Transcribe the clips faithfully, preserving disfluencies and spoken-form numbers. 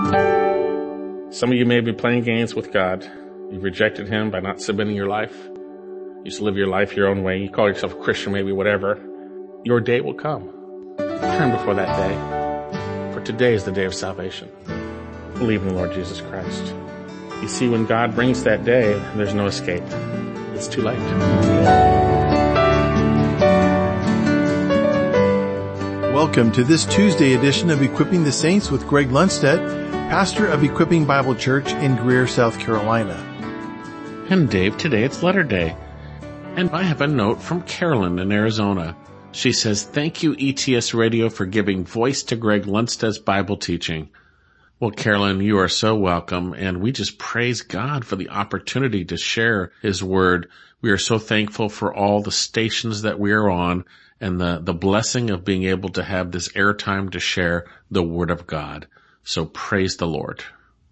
Some of you may be playing games with God. You've rejected Him by not submitting your life. You used to live your life your own way. You call yourself a Christian, maybe, whatever. Your day will come. Turn before that day. For today is the day of salvation. Believe in the Lord Jesus Christ. You see, when God brings that day, there's no escape. It's too late. Welcome to this Tuesday edition of Equipping the Saints with Greg Lundstedt, pastor of Equipping Bible Church in Greer, South Carolina. And Dave, today it's letter day. And I have a note from Carolyn in Arizona. She says, thank you, E T S Radio, for giving voice to Greg Lundstedt's Bible teaching. Well, Carolyn, you are so welcome, and we just praise God for the opportunity to share His Word. We are so thankful for all the stations that we are on and the, the blessing of being able to have this airtime to share the Word of God. So praise the Lord.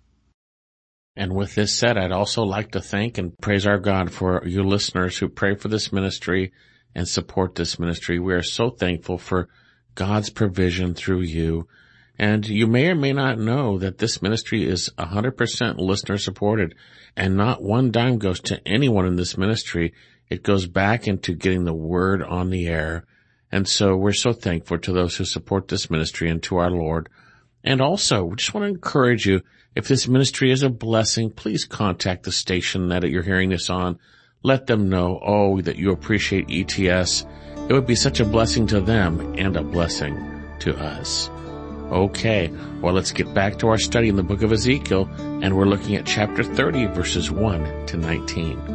And with this said, I'd also like to thank and praise our God for you listeners who pray for this ministry and support this ministry. We are so thankful for God's provision through you. And you may or may not know that this ministry is one hundred percent listener supported, and not one dime goes to anyone in this ministry. It goes back into getting the Word on the air. And so we're so thankful to those who support this ministry and to our Lord. And also, we just want to encourage you, if this ministry is a blessing, please contact the station that you're hearing this on. Let them know, oh, that you appreciate E T S. It would be such a blessing to them and a blessing to us. Okay, well, let's get back to our study in the book of Ezekiel, and we're looking at chapter thirty, verses one to nineteen.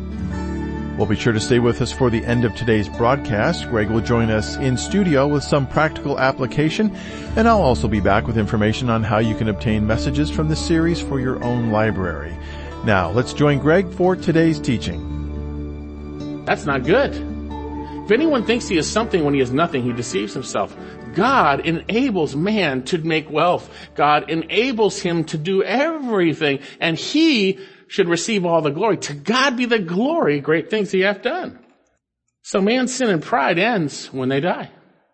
Well, be sure to stay with us for the end of today's broadcast. Greg will join us in studio with some practical application, and I'll also be back with information on how you can obtain messages from the series for your own library. Now, let's join Greg for today's teaching. That's not good. If anyone thinks he is something when he is nothing, he deceives himself. God enables man to make wealth. God enables him to do everything, and he should receive all the glory. To God be the glory, great things He hath done. So man's sin and pride ends when they die,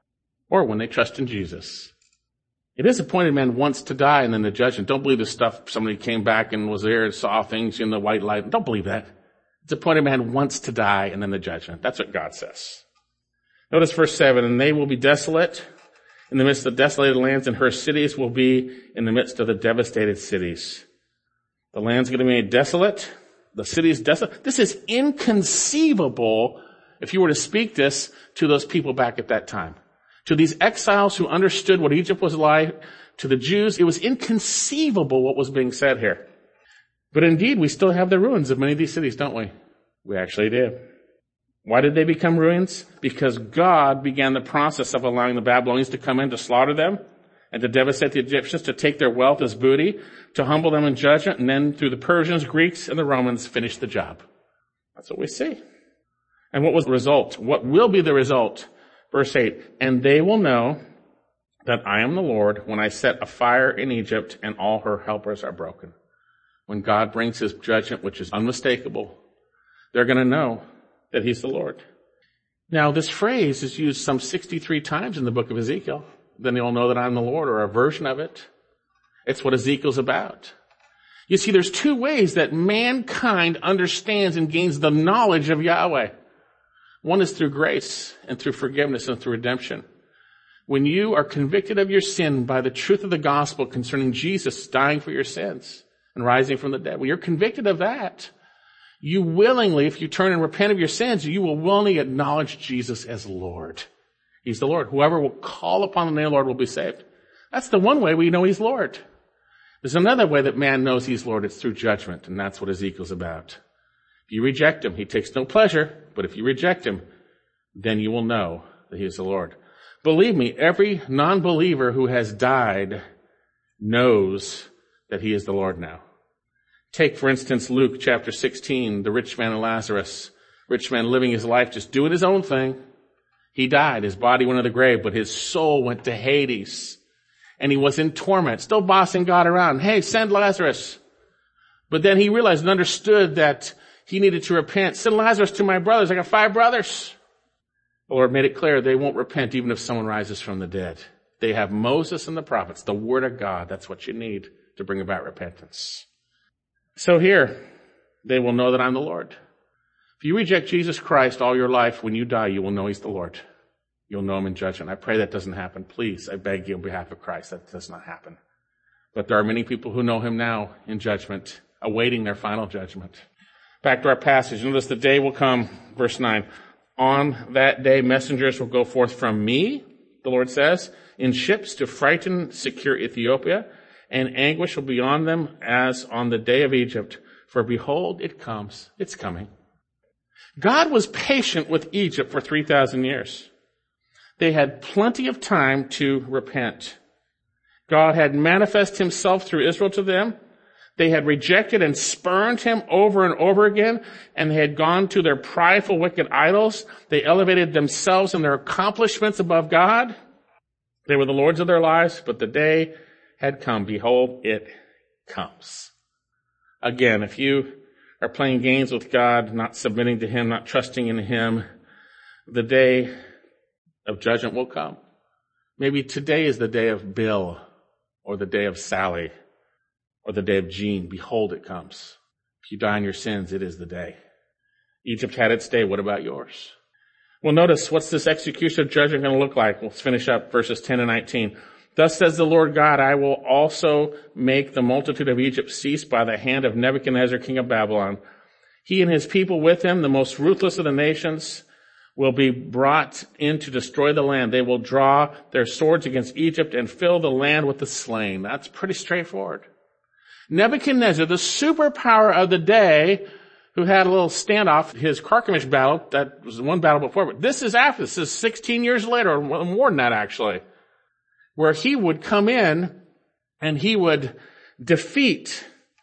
or when they trust in Jesus. It is appointed man once to die and then the judgment. Don't believe the stuff somebody came back and was there and saw things in the white light. Don't believe that. It's appointed man once to die and then the judgment. That's what God says. Notice verse seven, and they will be desolate in the midst of desolated lands, and her cities will be in the midst of the devastated cities. The land's going to be made desolate. The city is desolate. This is inconceivable if you were to speak this to those people back at that time. To these exiles who understood what Egypt was like, to the Jews, it was inconceivable what was being said here. But indeed, we still have the ruins of many of these cities, don't we? We actually do. Why did they become ruins? Because God began the process of allowing the Babylonians to come in to slaughter them and to devastate the Egyptians, to take their wealth as booty, to humble them in judgment, and then through the Persians, Greeks, and the Romans, finish the job. That's what we see. And what was the result? What will be the result? Verse eight, and they will know that I am the Lord when I set a fire in Egypt and all her helpers are broken. When God brings His judgment, which is unmistakable, they're going to know that He's the Lord. Now, this phrase is used some sixty-three times in the book of Ezekiel. Then they'll know that I'm the Lord, or a version of it. It's what Ezekiel's about. You see, there's two ways that mankind understands and gains the knowledge of Yahweh. One is through grace and through forgiveness and through redemption. When you are convicted of your sin by the truth of the gospel concerning Jesus dying for your sins and rising from the dead, when you're convicted of that, you willingly, if you turn and repent of your sins, you will willingly acknowledge Jesus as Lord. He's the Lord. Whoever will call upon the name of the Lord will be saved. That's the one way we know He's Lord. There's another way that man knows He's Lord. It's through judgment, and that's what Ezekiel's about. If you reject Him, He takes no pleasure, but if you reject Him, then you will know that He is the Lord. Believe me, every non-believer who has died knows that He is the Lord now. Take, for instance, Luke chapter sixteen, the rich man and Lazarus. Rich man living his life, just doing his own thing. He died. His body went to the grave, but his soul went to Hades. And he was in torment, still bossing God around. Hey, send Lazarus. But then he realized and understood that he needed to repent. Send Lazarus to my brothers. I got five brothers. The Lord made it clear they won't repent even if someone rises from the dead. They have Moses and the prophets, the Word of God. That's what you need to bring about repentance. So here, they will know that I'm the Lord. If you reject Jesus Christ all your life, when you die, you will know he's the Lord. You'll know him in judgment. I pray that doesn't happen. Please, I beg you on behalf of Christ, that does not happen. But there are many people who know him now in judgment, awaiting their final judgment. Back to our passage. Notice the day will come, verse nine. On that day, messengers will go forth from me, the Lord says, in ships to frighten secure Ethiopia, and anguish will be on them as on the day of Egypt. For behold, it comes. It's coming. God was patient with Egypt for three thousand years. They had plenty of time to repent. God had manifested himself through Israel to them. They had rejected and spurned him over and over again, and they had gone to their prideful, wicked idols. They elevated themselves and their accomplishments above God. They were the lords of their lives, but the day had come. Behold, it comes. Again, if you are playing games with God, not submitting to him, not trusting in him, the day of judgment will come. Maybe today is the day of Bill, or the day of Sally, or the day of Jean. Behold, it comes. If you die in your sins, it is the day. Egypt had its day. What about yours? Well, notice, what's this execution of judgment going to look like? Let's finish up verses ten and nineteen. Thus says the Lord God, I will also make the multitude of Egypt cease by the hand of Nebuchadnezzar, king of Babylon. He and his people with him, the most ruthless of the nations, will be brought in to destroy the land. They will draw their swords against Egypt and fill the land with the slain. That's pretty straightforward. Nebuchadnezzar, the superpower of the day, who had a little standoff, his Carchemish battle, that was one battle before, but this is after, this is sixteen years later, or more than that actually, where he would come in and he would defeat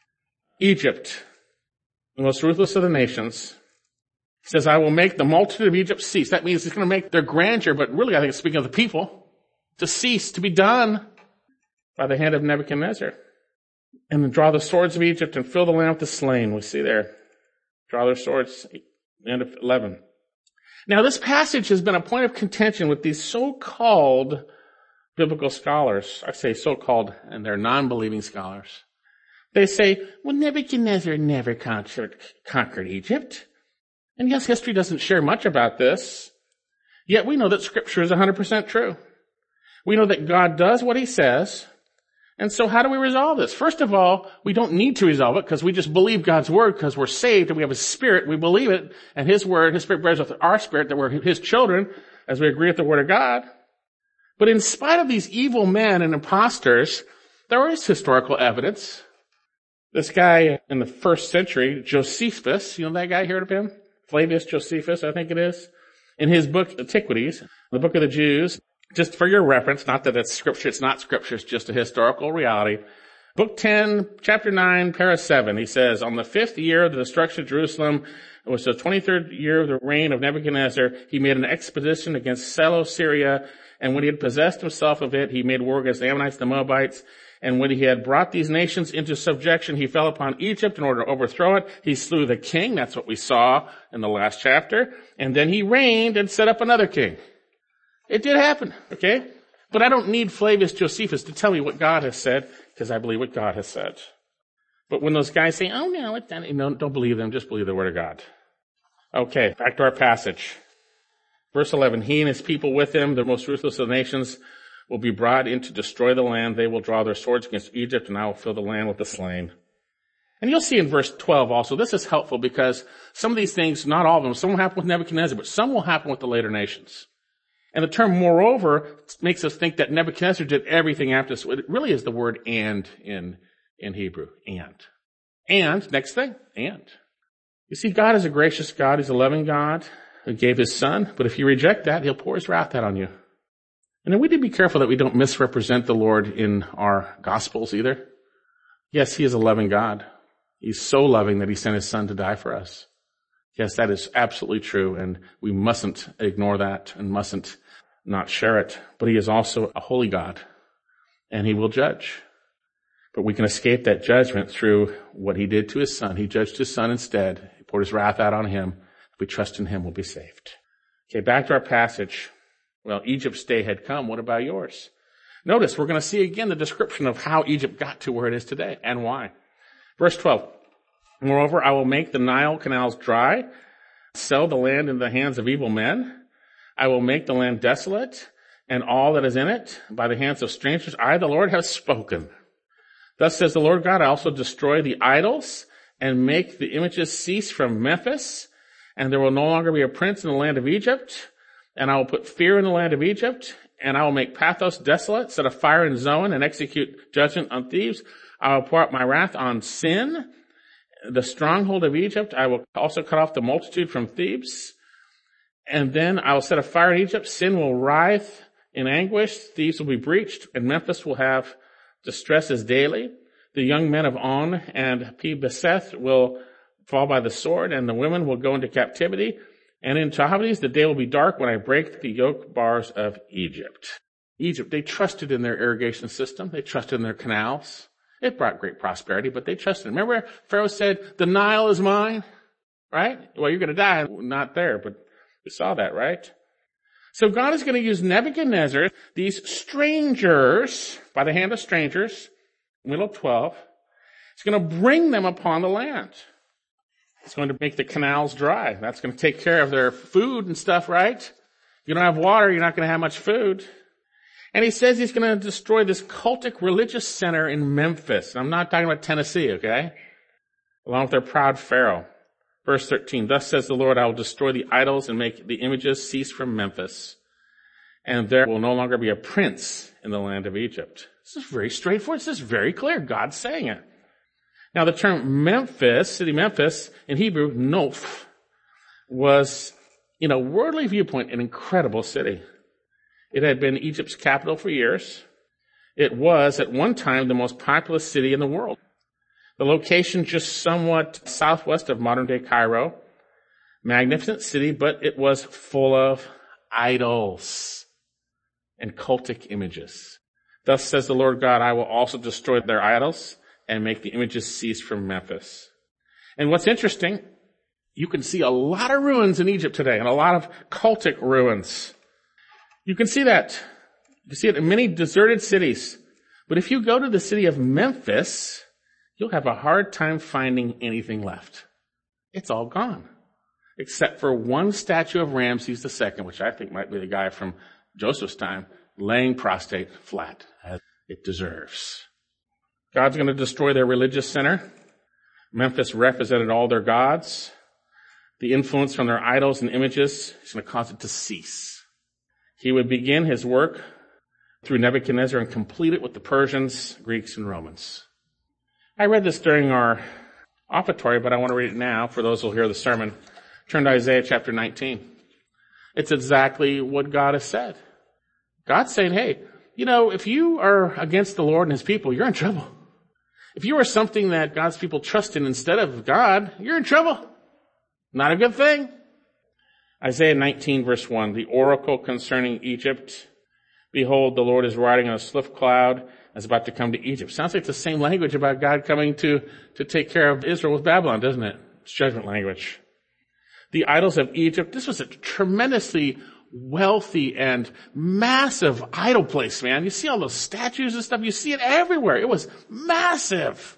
Egypt, the most ruthless of the nations. He says, I will make the multitude of Egypt cease. That means he's going to make their grandeur, but really I think it's speaking of the people, to cease, to be done by the hand of Nebuchadnezzar. And then draw the swords of Egypt and fill the land with the slain. We see there. Draw their swords, end of eleven. Now this passage has been a point of contention with these so-called biblical scholars. I say so-called, and they're non-believing scholars. They say, well, Nebuchadnezzar never conquered, conquered Egypt. And yes, history doesn't share much about this. Yet we know that Scripture is one hundred percent true. We know that God does what he says. And so how do we resolve this? First of all, we don't need to resolve it because we just believe God's word because we're saved and we have a spirit. We believe it, and his word, his spirit bears with our spirit that we're his children as we agree with the word of God. But in spite of these evil men and imposters, there is historical evidence. This guy in the first century, Josephus, you know that guy, heard of him? Flavius Josephus, I think it is. In his book, Antiquities, the book of the Jews, just for your reference, not that it's scripture, it's not scripture, it's just a historical reality. Book ten, chapter nine, para seven, he says, on the fifth year of the destruction of Jerusalem, it was the twenty-third year of the reign of Nebuchadnezzar, he made an expedition against Seleucia, and when he had possessed himself of it, he made war against the Ammonites, the Moabites, and when he had brought these nations into subjection, he fell upon Egypt in order to overthrow it. He slew the king, that's what we saw in the last chapter, and then he reigned and set up another king. It did happen, okay? But I don't need Flavius Josephus to tell me what God has said, because I believe what God has said. But when those guys say, oh no, it's not, no, don't believe them, just believe the word of God. Okay, back to our passage. Verse eleven, he and his people with him, the most ruthless of the nations, will be brought in to destroy the land. They will draw their swords against Egypt, and I will fill the land with the slain. And you'll see in verse twelve also, this is helpful because some of these things, not all of them, some will happen with Nebuchadnezzar, but some will happen with the later nations. And the term moreover makes us think that Nebuchadnezzar did everything after this. It really is the word and in, in Hebrew. And. And, next thing, and. You see, God is a gracious God. He's a loving God who gave his son. But if you reject that, he'll pour his wrath out on you. And then we need to be careful that we don't misrepresent the Lord in our gospels either. Yes, he is a loving God. He's so loving that he sent his son to die for us. Yes, that is absolutely true. And we mustn't ignore that and mustn't not share it, but he is also a holy God, and he will judge. But we can escape that judgment through what he did to his son. He judged his son instead. He poured his wrath out on him. If we trust in him, we'll be saved. Okay, back to our passage. Well, Egypt's day had come. What about yours? Notice, we're going to see again the description of how Egypt got to where it is today and why. Verse twelve, moreover, I will make the Nile canals dry, sell the land into the hands of evil men. I will make the land desolate, and all that is in it, by the hands of strangers. I, the Lord, have spoken. Thus says the Lord God, I also destroy the idols and make the images cease from Memphis, and there will no longer be a prince in the land of Egypt, and I will put fear in the land of Egypt, and I will make Pathros desolate, set a fire in Zoan, and execute judgment on Thebes. I will pour out my wrath on Sin, the stronghold of Egypt. I will also cut off the multitude from Thebes, and then I will set a fire in Egypt. Sin will writhe in anguish, Thebes will be breached, and Memphis will have distresses daily. The young men of On and Pi-beseth will fall by the sword, and the women will go into captivity. And in Tahpanhes, the day will be dark when I break the yoke bars of Egypt. Egypt, they trusted in their irrigation system. They trusted in their canals. It brought great prosperity, but they trusted. Remember, Pharaoh said, the Nile is mine, right? Well, you're going to die. Not there, but we saw that, right? So God is going to use Nebuchadnezzar, these strangers, by the hand of strangers, middle of twelve. He's going to bring them upon the land. He's going to make the canals dry. That's going to take care of their food and stuff, right? You don't have water, you're not going to have much food. And he says he's going to destroy this cultic religious center in Memphis. I'm not talking about Tennessee, okay? Along with their proud Pharaoh. Verse thirteen, thus says the Lord, I will destroy the idols and make the images cease from Memphis. And there will no longer be a prince in the land of Egypt. This is very straightforward. This is very clear. God's saying it. Now the term Memphis, city Memphis, in Hebrew, Noph, was, in a worldly viewpoint, an incredible city. It had been Egypt's capital for years. It was, at one time, the most populous city in the world. The location just somewhat southwest of modern-day Cairo. Magnificent city, but it was full of idols and cultic images. Thus says the Lord God, I will also destroy their idols and make the images cease from Memphis. And what's interesting, you can see a lot of ruins in Egypt today, and a lot of cultic ruins. You can see that. You can see it in many deserted cities. But if you go to the city of Memphis, you'll have a hard time finding anything left. It's all gone. Except for one statue of Ramses the Second, which I think might be the guy from Joseph's time, laying prostrate flat, as it deserves. God's going to destroy their religious center. Memphis represented all their gods. The influence from their idols and images is going to cause it to cease. He would begin his work through Nebuchadnezzar and complete it with the Persians, Greeks, and Romans. I read this during our offertory, but I want to read it now for those who will hear the sermon. Turn to Isaiah chapter nineteen. It's exactly what God has said. God's saying, hey, you know, if you are against the Lord and his people, you're in trouble. If you are something that God's people trust in instead of God, you're in trouble. Not a good thing. Isaiah nineteen verse one, the oracle concerning Egypt. Behold, the Lord is riding on a swift cloud, is about to come to Egypt. Sounds like the same language about God coming to, to take care of Israel with Babylon, doesn't it? It's judgment language. The idols of Egypt, this was a tremendously wealthy and massive idol place, man. You see all those statues and stuff, you see it everywhere. It was massive.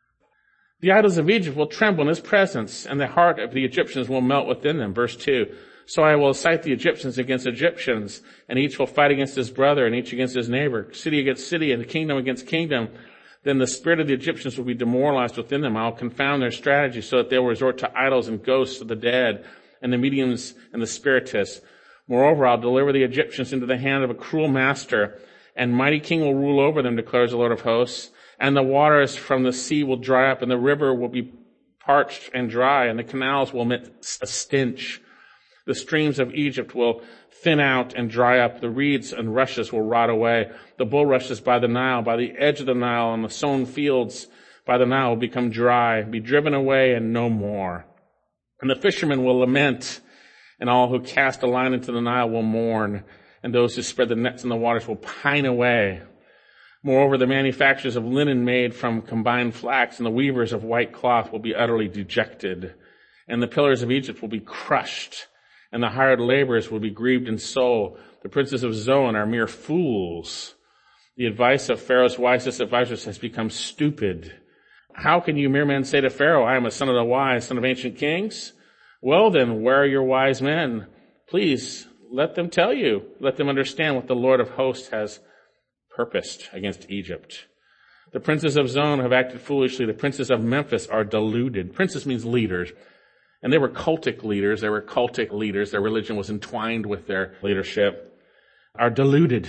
The idols of Egypt will tremble in his presence, and the heart of the Egyptians will melt within them. Verse two, so I will cite the Egyptians against Egyptians, and each will fight against his brother, and each against his neighbor, city against city, and kingdom against kingdom. Then the spirit of the Egyptians will be demoralized within them. I will confound their strategy so that they will resort to idols and ghosts of the dead, and the mediums and the spiritists. Moreover, I'll deliver the Egyptians into the hand of a cruel master, and mighty king will rule over them, declares the Lord of hosts. And the waters from the sea will dry up, and the river will be parched and dry, and the canals will emit a stench. The streams of Egypt will thin out and dry up. The reeds and rushes will rot away. The bulrushes by the Nile, by the edge of the Nile, and the sown fields by the Nile will become dry, be driven away, and no more. And the fishermen will lament, and all who cast a line into the Nile will mourn, and those who spread the nets in the waters will pine away. Moreover, the manufacturers of linen made from combined flax and the weavers of white cloth will be utterly dejected, and the pillars of Egypt will be crushed, and the hired laborers will be grieved in soul. The princes of Zoan are mere fools. The advice of Pharaoh's wisest advisors has become stupid. How can you mere men say to Pharaoh, I am a son of the wise, son of ancient kings? Well then, where are your wise men? Please, let them tell you. Let them understand what the Lord of hosts has purposed against Egypt. The princes of Zon have acted foolishly. The princes of Memphis are deluded. Princes means leaders. And they were cultic leaders. They were cultic leaders. Their religion was entwined with their leadership. Are deluded.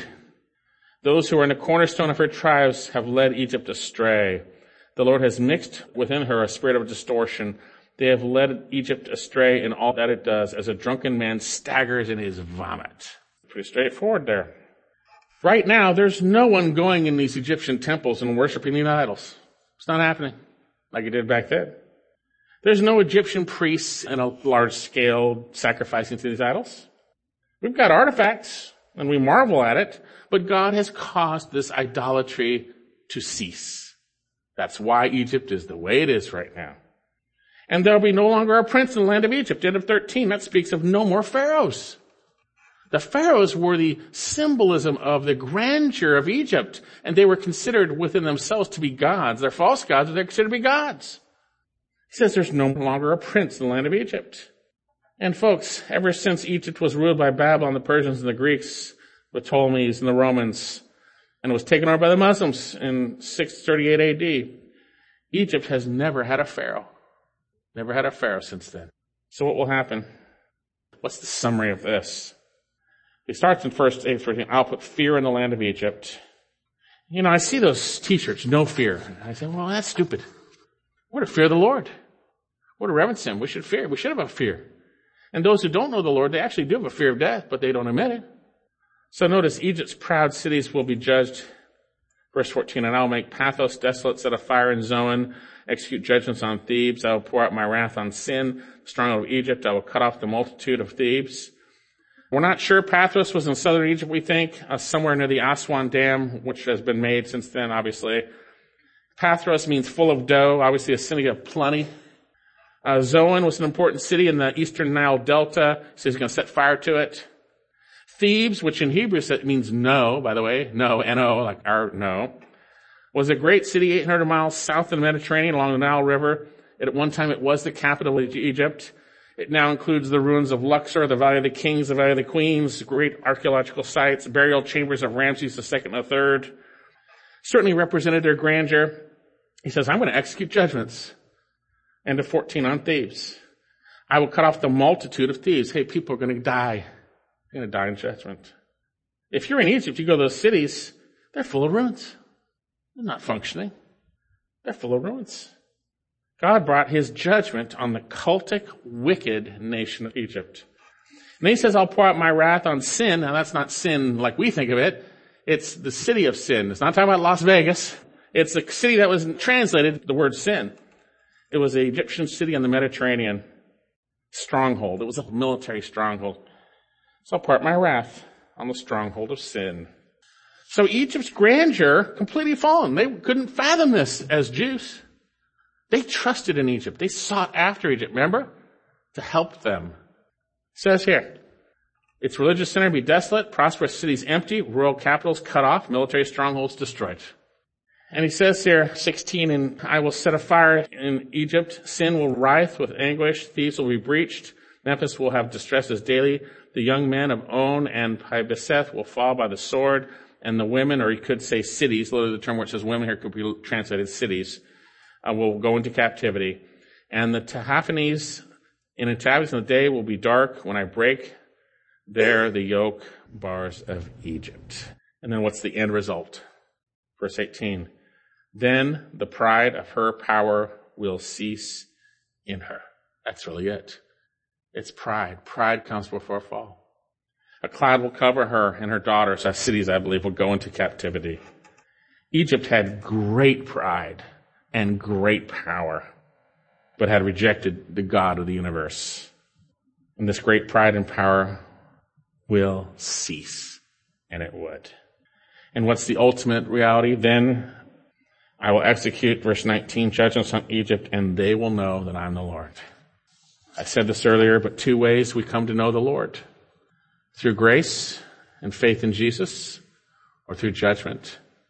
Those who are in the cornerstone of her tribes have led Egypt astray. The Lord has mixed within her a spirit of distortion. They have led Egypt astray in all that it does, as a drunken man staggers in his vomit. Pretty straightforward there. Right now, there's no one going in these Egyptian temples and worshiping these idols. It's not happening like it did back then. There's no Egyptian priests in a large scale sacrificing to these idols. We've got artifacts, and we marvel at it, but God has caused this idolatry to cease. That's why Egypt is the way it is right now. And there'll be no longer a prince in the land of Egypt. End of thirteen, that speaks of no more pharaohs. The pharaohs were the symbolism of the grandeur of Egypt, and they were considered within themselves to be gods. They're false gods, but they're considered to be gods. He says there's no longer a prince in the land of Egypt. And folks, ever since Egypt was ruled by Babylon, the Persians and the Greeks, the Ptolemies and the Romans, and it was taken over by the Muslims in six thirty-eight A D, Egypt has never had a pharaoh. Never had a pharaoh since then. So what will happen? What's the summary of this? It starts in first eight, I'll put fear in the land of Egypt. You know, I see those t-shirts, no fear. I say, well, that's stupid. We're to fear the Lord. We're to reverence Him. We should fear. We should have a fear. And those who don't know the Lord, they actually do have a fear of death, but they don't admit it. So notice, Egypt's proud cities will be judged. Verse fourteen, and I will make Pathros desolate, set a fire in Zoan, execute judgments on Thebes. I will pour out my wrath on Sin, the stronghold of Egypt. I will cut off the multitude of Thebes. We're not sure. Pathros was in southern Egypt, we think, uh, somewhere near the Aswan Dam, which has been made since then, obviously. Pathros means full of dough, obviously a city of plenty. Uh, Zoan was an important city in the eastern Nile Delta, so he's going to set fire to it. Thebes, which in Hebrew means no, by the way, no, N O, like our no, was a great city eight hundred miles south of the Mediterranean along the Nile River. At one time it was the capital of Egypt. It now includes the ruins of Luxor, the Valley of the Kings, the Valley of the Queens, great archaeological sites, burial chambers of Ramses the Second and the Third. Certainly represented their grandeur. He says, I'm going to execute judgments. End of fourteen on Thebes. I will cut off the multitude of thieves. Hey, people are going to die. They're going to die in judgment. If you're in Egypt, you go to those cities, they're full of ruins. They're not functioning. They're full of ruins. God brought His judgment on the cultic, wicked nation of Egypt. And then He says, I'll pour out my wrath on Sin. Now that's not sin like we think of it. It's the city of sin. It's not talking about Las Vegas. It's the city that was translated the word sin. It was an Egyptian city on the Mediterranean stronghold. It was a military stronghold. So I'll pour out my wrath on the stronghold of sin. So Egypt's grandeur completely fallen. They couldn't fathom this as Jews. They trusted in Egypt. They sought after Egypt, remember? To help them. It says here, its religious center be desolate, prosperous cities empty, rural capitals cut off, military strongholds destroyed. And he says here, sixteen, and I will set a fire in Egypt. Sin will writhe with anguish. Thieves will be breached. Memphis will have distresses daily. The young men of On and Pi-Beseth will fall by the sword. And the women, or you could say cities, literally the term where it says women here could be translated cities, uh, will go into captivity. And the Tahaphanes in the Tavis in the day will be dark when I break there the yoke bars of Egypt. And then what's the end result? Verse eighteen. Then the pride of her power will cease in her. That's really it. It's pride. Pride comes before fall. A cloud will cover her and her daughters. Our cities, I believe, will go into captivity. Egypt had great pride and great power, but had rejected the God of the universe. And this great pride and power will cease. And it would. And what's the ultimate reality? Then I will execute, verse nineteen, judgments on Egypt, and they will know that I'm the Lord. I said this earlier, but two ways we come to know the Lord. Through grace and faith in Jesus, or through judgment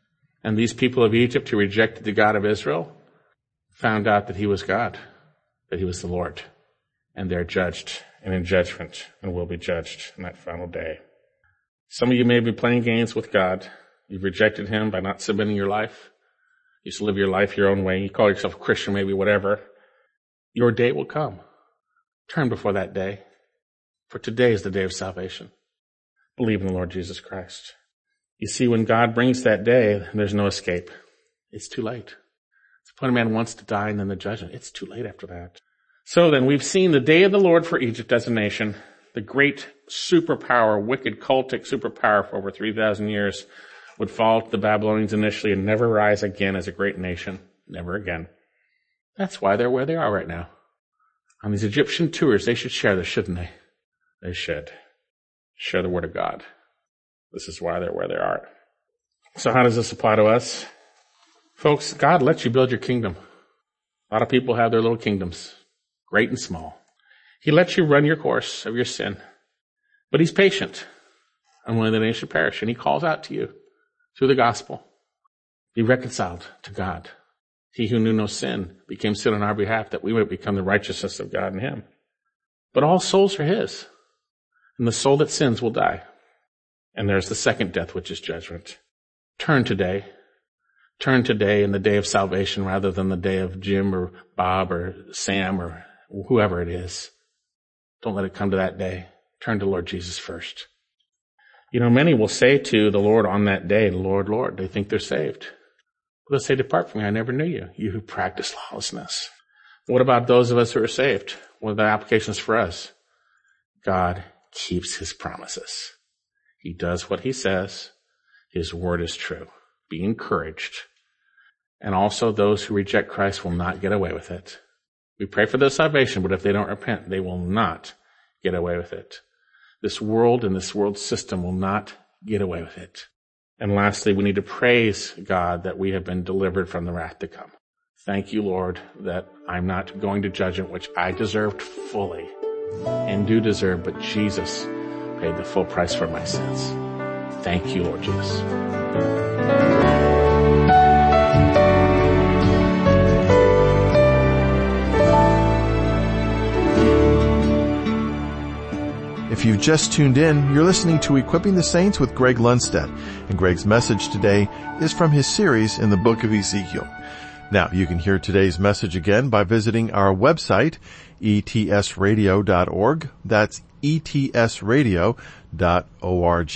And these people of Egypt who rejected the God of Israel found out that he was God, that he was the Lord. And they're judged and in judgment and will be judged in that final day. Some of you may be playing games with God. You've rejected him by not submitting your life. You used to live your life your own way. You call yourself a Christian, maybe whatever. Your day will come. Turn before that day. For today is the day of salvation. Believe in the Lord Jesus Christ. You see, when God brings that day, there's no escape. It's too late. It's the point a man wants to die and then the judgment. It's too late after that. So then, we've seen the day of the Lord for Egypt as a nation, the great superpower, wicked cultic superpower for over three thousand years, would fall to the Babylonians initially and never rise again as a great nation. Never again. That's why they're where they are right now. On these Egyptian tours, they should share this, shouldn't they? They should. Share the word of God. This is why they're where they are. So how does this apply to us? Folks, God lets you build your kingdom. A lot of people have their little kingdoms, great and small. He lets you run your course of your sin. But he's patient, unwilling that any should perish. And he calls out to you through the gospel. Be reconciled to God. He who knew no sin became sin on our behalf, that we might become the righteousness of God in him. But all souls are his. And the soul that sins will die. And there's the second death, which is judgment. Turn today. Turn today in the day of salvation rather than the day of Jim or Bob or Sam or whoever it is. Don't let it come to that day. Turn to Lord Jesus first. You know, many will say to the Lord on that day, Lord, Lord, they think they're saved. They'll say, depart from me, I never knew you, you who practice lawlessness. What about those of us who are saved? What are the applications for us? God keeps his promises. He does what he says. His word is true. Be encouraged. And also those who reject Christ will not get away with it. We pray for their salvation, but if they don't repent, they will not get away with it. This world and this world system will not get away with it. And lastly, we need to praise God that we have been delivered from the wrath to come. Thank you, Lord, that I'm not going to judgment, which I deserved fully and do deserve, but Jesus paid the full price for my sins. Thank you, Lord Jesus. If you've just tuned in, you're listening to Equipping the Saints with Greg Lundstedt, and Greg's message today is from his series in the book of Ezekiel. Now, you can hear today's message again by visiting our website, e t s radio dot org. That's e t s radio dot org.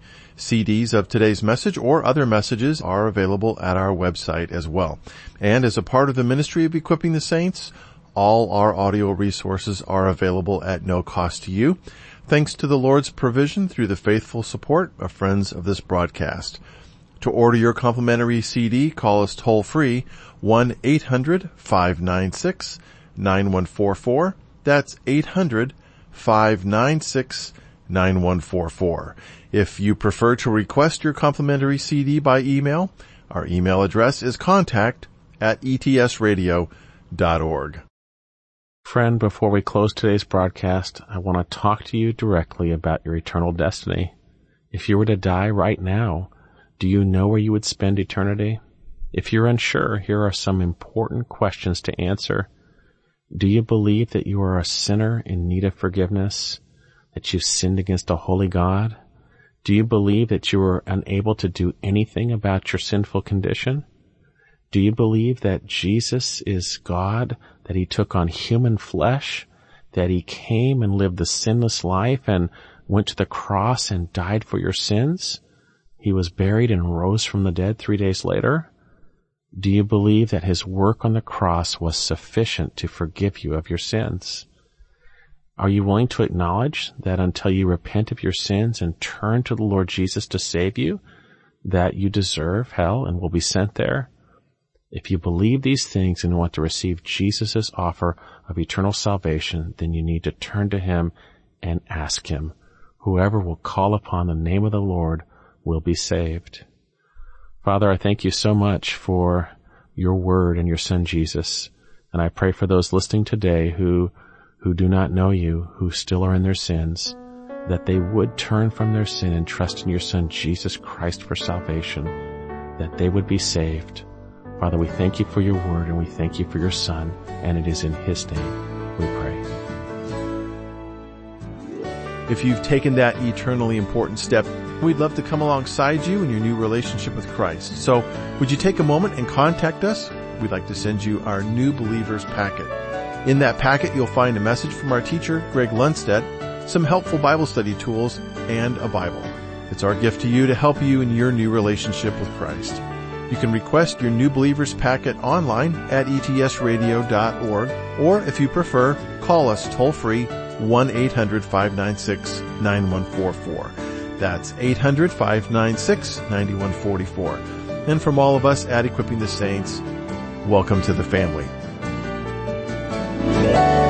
C Ds of today's message or other messages are available at our website as well. And as a part of the ministry of Equipping the Saints, all our audio resources are available at no cost to you, thanks to the Lord's provision through the faithful support of friends of this broadcast. To order your complimentary C D, call us toll-free, one eight hundred five nine six nine one four four. That's eight hundred five nine six nine one four four. If you prefer to request your complimentary C D by email, our email address is contact at e t s radio dot org. Friend, before we close today's broadcast, I want to talk to you directly about your eternal destiny. If you were to die right now, do you know where you would spend eternity? If you're unsure, here are some important questions to answer. Do you believe that you are a sinner in need of forgiveness, that you've sinned against a holy God? Do you believe that you are unable to do anything about your sinful condition? Do you believe that Jesus is God, that he took on human flesh, that he came and lived the sinless life and went to the cross and died for your sins? He was buried and rose from the dead three days later? Do you believe that his work on the cross was sufficient to forgive you of your sins? Are you willing to acknowledge that until you repent of your sins and turn to the Lord Jesus to save you, that you deserve hell and will be sent there? If you believe these things and want to receive Jesus' offer of eternal salvation, then you need to turn to him and ask him. Whoever will call upon the name of the Lord will be saved. Father, I thank you so much for your word and your son Jesus. And I pray for those listening today who, who do not know you, who still are in their sins, that they would turn from their sin and trust in your son Jesus Christ for salvation. that they would be saved. Father, we thank you for your word, and we thank you for your Son, and it is in his name we pray. If you've taken that eternally important step, we'd love to come alongside you in your new relationship with Christ. So would you take a moment and contact us? We'd like to send you our New Believers packet. In that packet, you'll find a message from our teacher, Greg Lundstedt, some helpful Bible study tools, and a Bible. It's our gift to you to help you in your new relationship with Christ. You can request your New Believers packet online at e t s radio dot org, or if you prefer, call us toll-free one eight hundred five nine six nine one four four. That's eight hundred five nine six nine one four four. And from all of us at Equipping the Saints, welcome to the family.